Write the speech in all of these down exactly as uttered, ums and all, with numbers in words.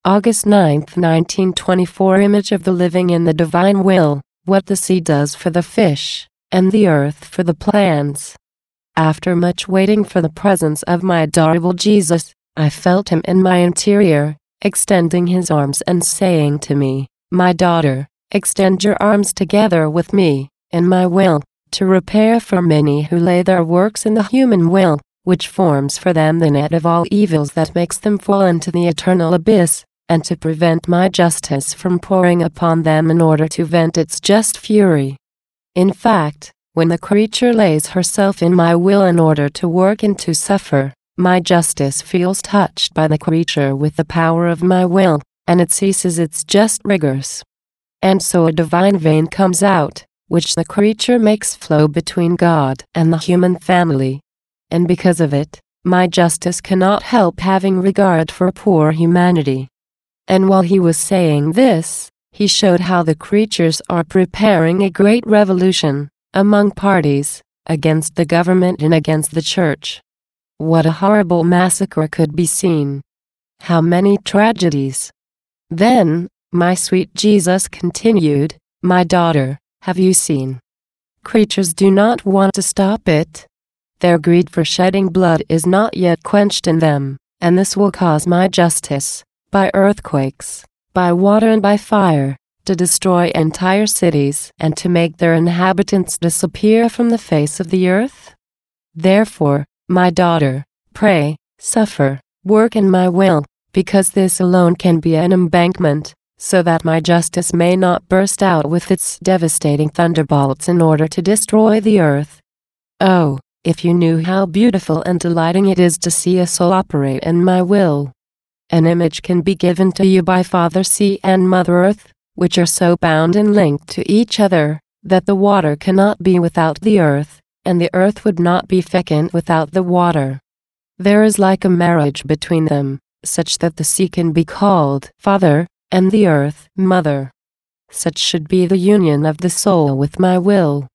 August ninth, nineteen twenty-four. Image of the living in the divine will, what the sea does for the fish, and the earth for the plants. After much waiting for the presence of my adorable Jesus, I felt him in my interior, extending his arms and saying to me, "My daughter, extend your arms together with me, in my will, to repair for many who lay their works in the human will, which forms for them the net of all evils that makes them fall into the eternal abyss, and to prevent my justice from pouring upon them in order to vent its just fury." In fact, when the creature lays herself in my will in order to work and to suffer, my justice feels touched by the creature with the power of my will, and it ceases its just rigors. And so a divine vein comes out, which the creature makes flow between God and the human family. And because of it, my justice cannot help having regard for poor humanity. And while he was saying this, he showed how the creatures are preparing a great revolution, among parties, against the government and against the church. What a horrible massacre could be seen! How many tragedies! Then, my sweet Jesus continued, "My daughter, have you seen? Creatures do not want to stop it. Their greed for shedding blood is not yet quenched in them, and this will cause my justice, by earthquakes, by water and by fire, to destroy entire cities and to make their inhabitants disappear from the face of the earth. Therefore, my daughter, pray, suffer, work in my will, because this alone can be an embankment, so that my justice may not burst out with its devastating thunderbolts in order to destroy the earth. Oh, if you knew how beautiful and delighting it is to see a soul operate in my will! An image can be given to you by Father Sea and Mother Earth, which are so bound and linked to each other, that the water cannot be without the earth, and the earth would not be fecund without the water. There is like a marriage between them, such that the sea can be called Father, and the earth Mother. Such should be the union of the soul with my will.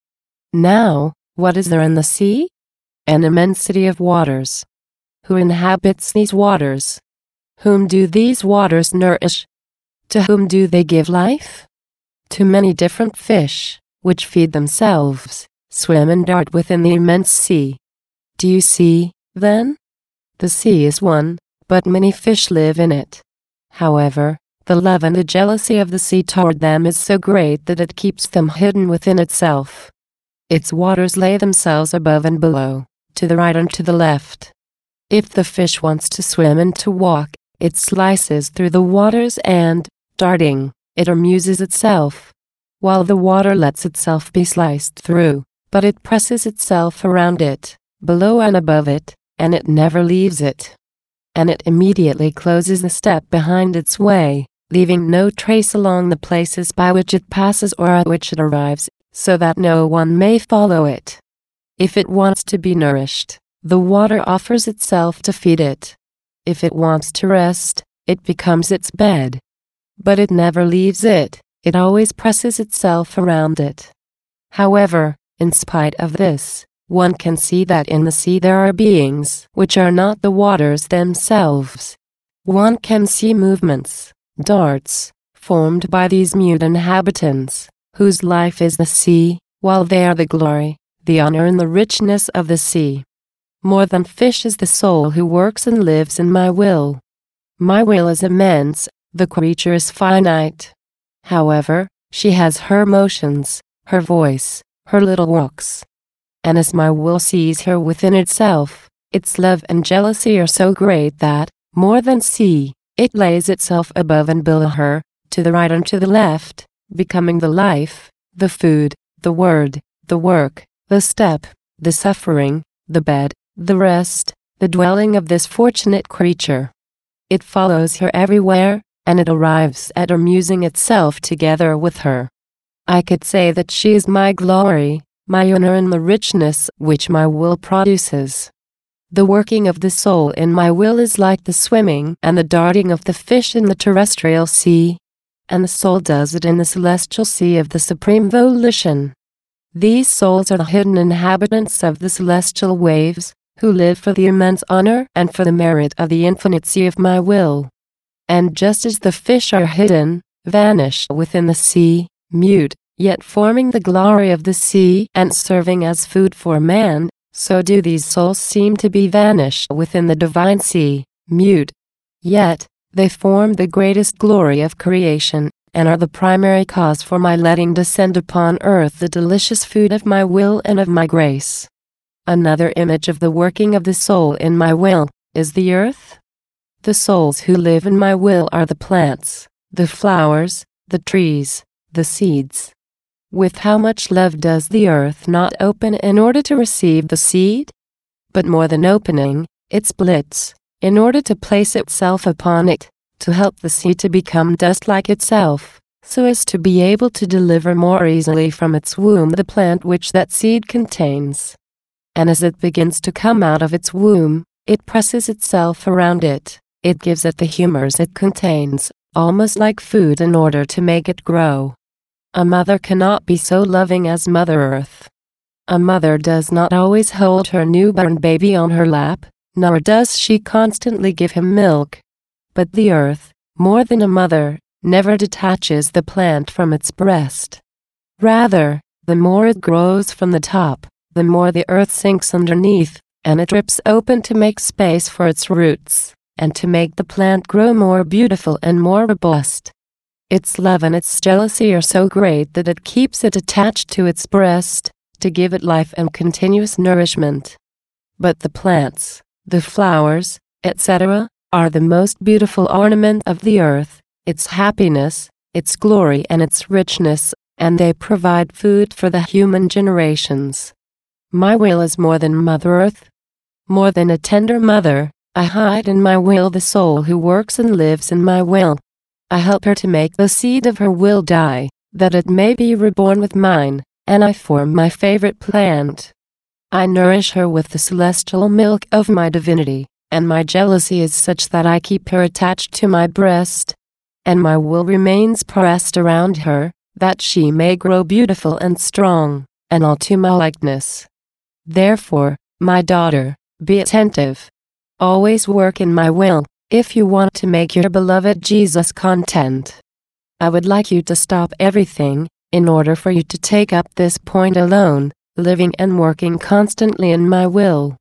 Now, what is there in the sea? An immensity of waters. Who inhabits these waters? Whom do these waters nourish? To whom do they give life? To many different fish, which feed themselves, swim and dart within the immense sea. Do you see, then? The sea is one, but many fish live in it. However, the love and the jealousy of the sea toward them is so great that it keeps them hidden within itself. Its waters lay themselves above and below, to the right and to the left. If the fish wants to swim and to walk, it slices through the waters and, darting, it amuses itself, while the water lets itself be sliced through, but it presses itself around it, below and above it, and it never leaves it. And it immediately closes the step behind its way, leaving no trace along the places by which it passes or at which it arrives, so that no one may follow it. If it wants to be nourished, the water offers itself to feed it. If it wants to rest, it becomes its bed. But it never leaves it, it always presses itself around it. However, in spite of this, one can see that in the sea there are beings which are not the waters themselves. One can see movements, darts, formed by these mute inhabitants, whose life is the sea, while they are the glory, the honor and the richness of the sea. More than fish is the soul who works and lives in my will. My will is immense, the creature is finite. However, she has her motions, her voice, her little walks. And as my will sees her within itself, its love and jealousy are so great that, more than sea, it lays itself above and below her, to the right and to the left, becoming the life, the food, the word, the work, the step, the suffering, the bed, the rest, the dwelling of this fortunate creature. It follows her everywhere, and it arrives at amusing itself together with her. I could say that she is my glory, my honor and the richness which my will produces. The working of the soul in my will is like the swimming and the darting of the fish in the terrestrial sea, and the soul does it in the celestial sea of the supreme volition. These souls are the hidden inhabitants of the celestial waves, who live for the immense honor and for the merit of the infinite sea of my will. And just as the fish are hidden, vanish within the sea, mute, yet forming the glory of the sea and serving as food for man, so do these souls seem to be vanished within the divine sea, mute. Yet, they form the greatest glory of creation, and are the primary cause for my letting descend upon earth the delicious food of my will and of my grace. Another image of the working of the soul in my will is the earth. The souls who live in my will are the plants, the flowers, the trees, the seeds. With how much love does the earth not open in order to receive the seed? But more than opening, it splits, in order to place itself upon it, to help the seed to become dust like itself, so as to be able to deliver more easily from its womb the plant which that seed contains. And as it begins to come out of its womb, it presses itself around it, it gives it the humors it contains, almost like food in order to make it grow. A mother cannot be so loving as Mother Earth. A mother does not always hold her newborn baby on her lap, nor does she constantly give him milk. But the earth, more than a mother, never detaches the plant from its breast. Rather, the more it grows from the top, the more the earth sinks underneath, and it rips open to make space for its roots, and to make the plant grow more beautiful and more robust. Its love and its jealousy are so great that it keeps it attached to its breast, to give it life and continuous nourishment. But the plants, the flowers, et cetera, are the most beautiful ornament of the earth, its happiness, its glory and its richness, and they provide food for the human generations. My will is more than Mother Earth. More than a tender mother, I hide in my will the soul who works and lives in my will. I help her to make the seed of her will die, that it may be reborn with mine, and I form my favorite plant. I nourish her with the celestial milk of my divinity, and my jealousy is such that I keep her attached to my breast, and my will remains pressed around her, that she may grow beautiful and strong, and all to my likeness. Therefore, my daughter, be attentive. Always work in my will, if you want to make your beloved Jesus content. I would like you to stop everything, in order for you to take up this point alone, living and working constantly in my will.